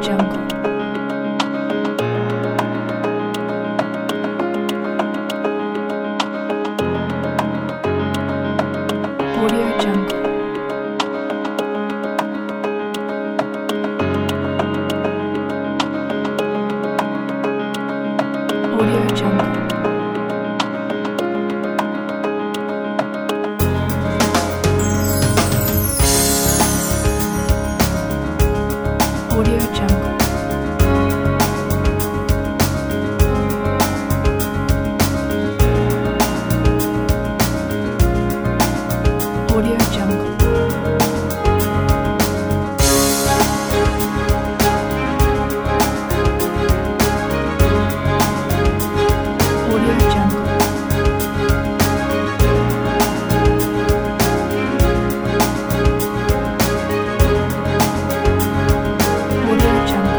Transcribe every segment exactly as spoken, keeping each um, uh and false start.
Jungle. Audio Jungle. Audio Jungle. Audio Jungle. Audio Jungle. Audio Jungle. Audio Jungle.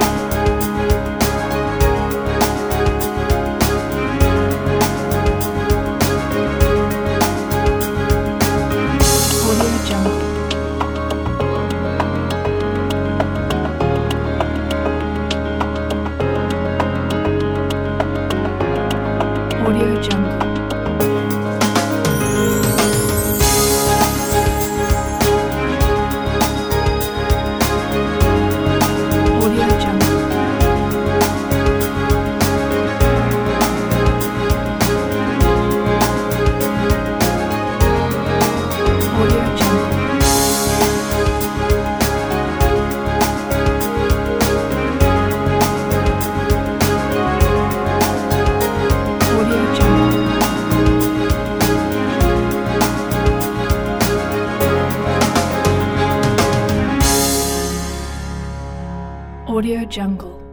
Audio Jungle. Audio Jungle. Audio Jungle. Audio Jungle. Audio Jungle. Audio Jungle.